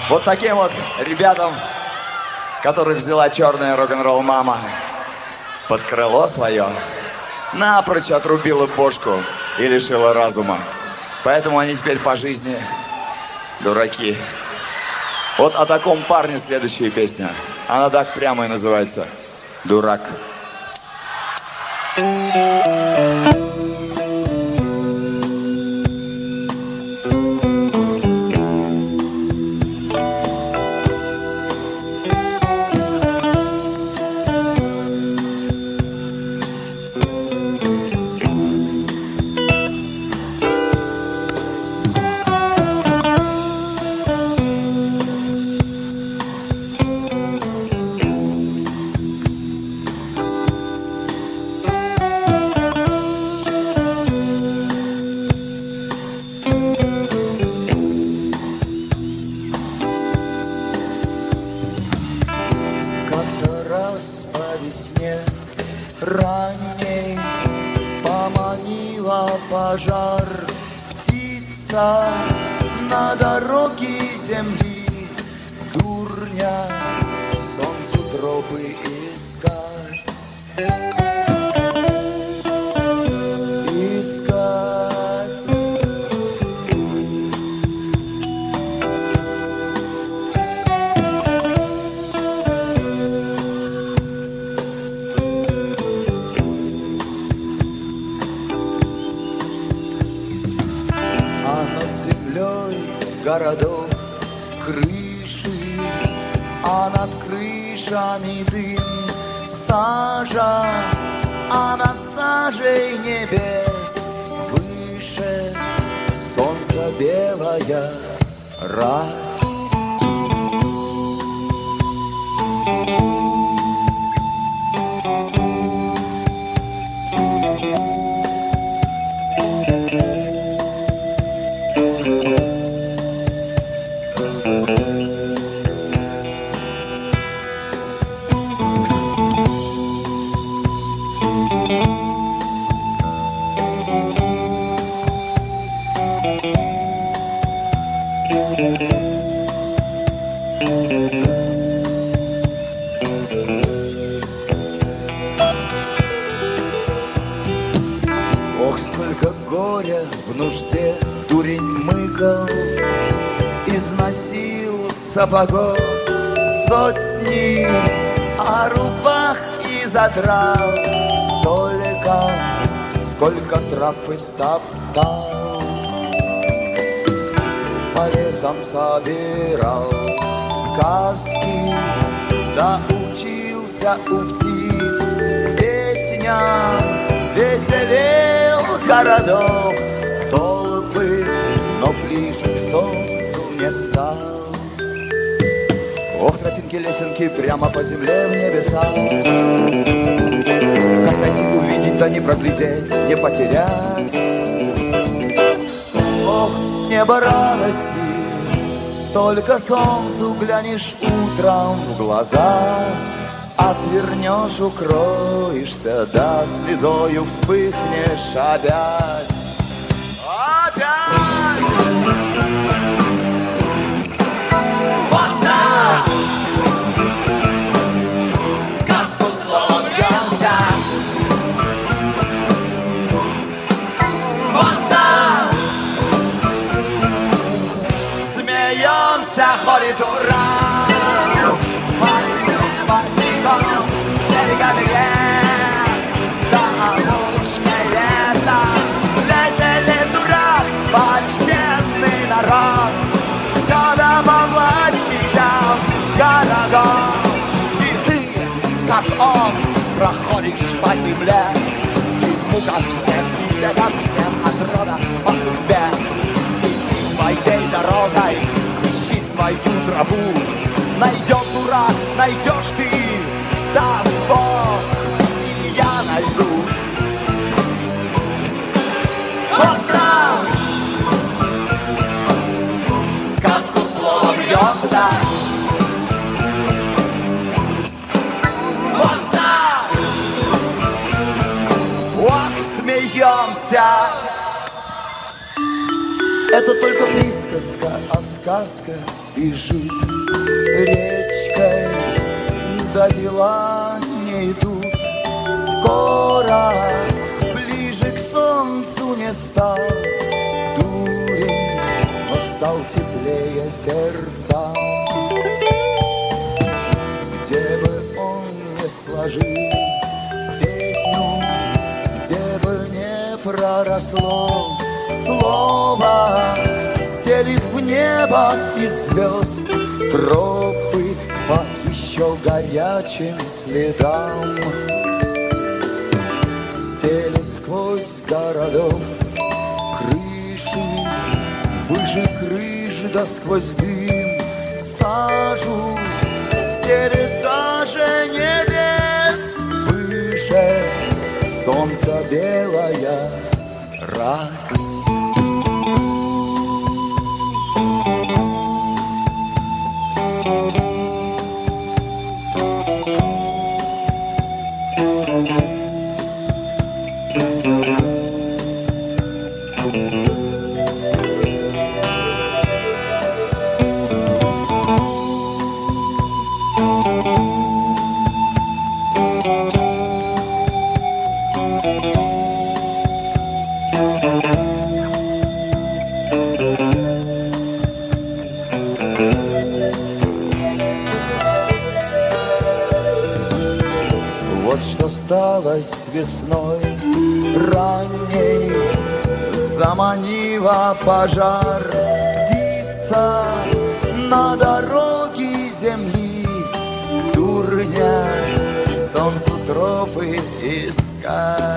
Вот таким вот ребятам, которых взяла черная рок-н-ролл мама под крыло свое, напрочь отрубила бошку и лишила разума. Поэтому они теперь по жизни дураки. Вот о таком парне следующая песня. Она так прямо и называется «Дурак». Ранней поманила пожар птица на дороге земли, дурня солнцу тропы искать. Городов крыши, а над крышами дым, сажа, а над сажей небес выше солнца белая рать. Ох, сколько горя в нужде дурень мыкал, износил сапогов сотни, а рубах и задрал столько, сколько трав истоптал. По лесам собирал сказки, да учился у птиц песням, веселел городов толпы, но ближе к солнцу не стал. Ох, тропинки, лесенки прямо по земле в небеса, как найти, увидеть, да не проглядеть, не потерять. Ох, небо радости, только солнцу глянешь утром в глаза, отвернешь, укроешься, да слезою вспыхнешь опять. Опять! Вот так! В сказку словом бьемся. Вот так! Смеемся, ходит ура! Берегами рек, да опушки леса, веселит дурак, почтенный народ, все до властям городов. И ты, как он, проходишь по земле, ему, как всем тебе, как всем от рода по судьбе. Иди своей дорогой, ищи свою тропу, найдет дурак, найдешь ты, даст Бог, и я найду. Вот так! В сказку слово бьется. Вот так! Ох, смеемся. Это только присказка, а сказка бежит речкой, да дела не идут. Скоро ближе к солнцу не стал дурень, но стал теплее сердца. Где бы он не сложил песню, где бы не проросло слово, стелит в небо из звезд тропы по еще горячим следам. Стелит сквозь городов крыши, выше крыши, да сквозь дым сажу. Стелит даже небес выше солнца белая рать. Вот что сталось весной ранней, заманила пожар птица на дороге земли, дурня солнцу тропы искать.